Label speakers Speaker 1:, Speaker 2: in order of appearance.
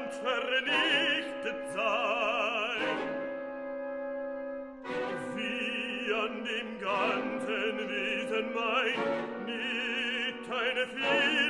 Speaker 1: vernichtet sein. Wie an dem ganzen Wesen mein nicht eine Fehler